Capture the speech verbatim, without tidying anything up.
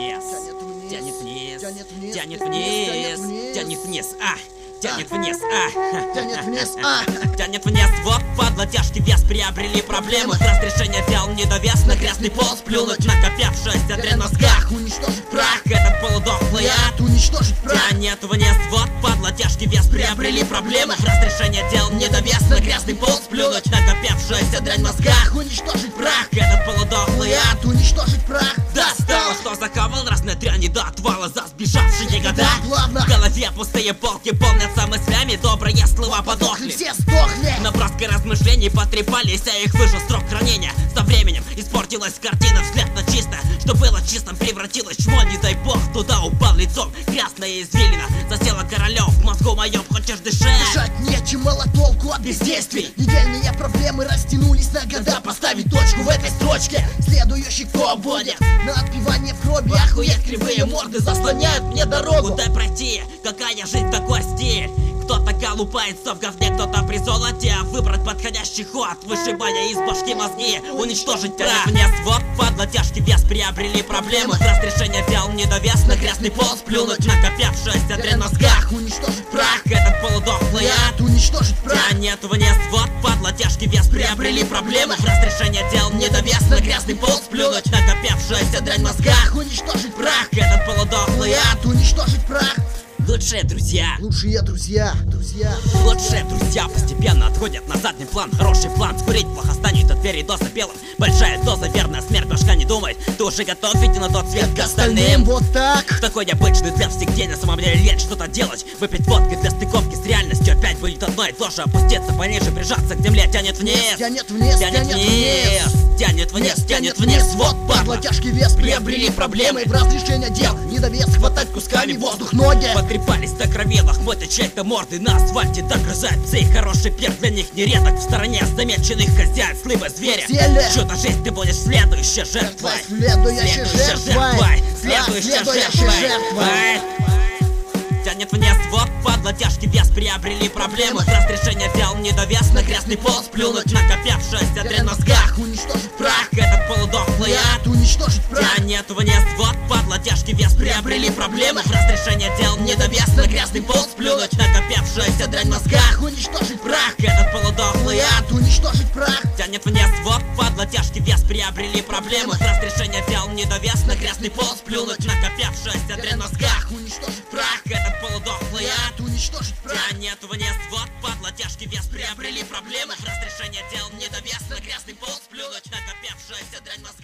вниз, тянет вниз, тянет вниз, тянет вниз, а, тянет вниз, а, тянет вниз, а, тянет вниз, вот падла, тяжкий вес приобрели проблемы. Разрешение дел недовес, на грязный пол сплюнуть, накопившийся дрянь в мозгах, уничтожить прах, этот полудохлый ад, уничтожить прах. Тянет вниз, вот падла, тяжкий вес приобрели проблемы. Разрешение дел недовес, на грязный пол сплюнуть, накопившийся дрянь в мозгах, уничтожить прах, этот полудохлый ад, уничтожить прах. Достало, что заковал разные дряни до отвала за сбежавшие года. Главное, в голове пустые полки полнятся мыслями, добрые слова подохли, все сдохли. Наброской размышлений потрепались, а их выжил срок хранения. Со временем испортилась картина, взгляд на чисто, что было чистым превратилось в чмо, не дай бог. Туда упал лицом, грязная извилина засела королем в мозгу моем, хочешь дышать? Дышать нечем, мало толку от бездействий. Недельные проблемы растянулись на года. Поставить точку в этой строчке, следующий кто будет на отпевание в гробе. Охуеть, кривые морды заслоняют мне дорогу. Дай пройти, какая жизнь, такой стиль. Кто-то колупается в говне, кто-то при золоте. Выбрать подходящий ход, вышибая из башки мозги, уничтожить прах. Вниз, вот падла, тяжкий вес приобрели проблемы. Разрешение дел недовес, на грязный пол сплюнуть, накопившийся дрянь в мозгах, уничтожить прах, этот полудохлый ад, уничтожить прах. Тянет вниз, вот падла, тяжкий вес приобрели проблемы. Разрешение дел недовес, на грязный пол сплюнуть, накопившийся дрянь в мозгах, уничтожить прах, этот полудохлый ад, уничтожить прах. Лучшие друзья, лучшие друзья, друзья, лучшие друзья постепенно отходят на задний план. Хороший план, скурить плохо станет от двери до запелом. Большая доза, верная смерть, башка не думает. Ты уже готов идти на тот свет к остальным. Вот так. В такой необычный для всех день, на самом деле лень что-то делать. Выпить водки для стыковки с реальностью, опять будет одно и то же. Опуститься пониже, прижаться к земле, тянет вниз, тянет вниз, тянет вниз, тянет вниз, тянет вниз. Вот падла, тяжкий вес приобрели проблемы. В разрешение дел недовес, хватать кусками воздух ноги. Потрепались до кровелых, мой-то чей-то морды на асфальте догрызают псы. Хороший пир для них нередок, в стороне замеченных хозяин слыба зверя. Чью-то жизнь ты будешь следующей жертвой, следующей жертвой, следующей жертвой. Тянет вниз, вот падла, тяжкий вес приобрели проблемы. Разрешение дел недовес, на грязный пол сплюнуть, накопившийся дрянь в мозгах, уничтожить прах, этот полудохлый ад, уничтожить прах. Тянет вниз, вот падла, тяжкий вес приобрели проблемы. Разрешение дел недовес, на грязный пол сплюнуть, накопившийся дрянь в мозгах, уничтожить прах, этот полудохлый ад, уничтожить прах. Тянет вниз, вот падла, тяжкий вес приобрели проблемы. Разрешение дел недовес, на грязный пол сплюнуть, накопившийся дрянь в мозгах, уничтожить прах, этот полудохлый ад, уничтожить прах. Тянет вниз, вот падла, тяжкий вес приобрели проблемы. Разрешение дел недовес, на грязный пол сплюнуть, накопившийся дрянь в мозгах.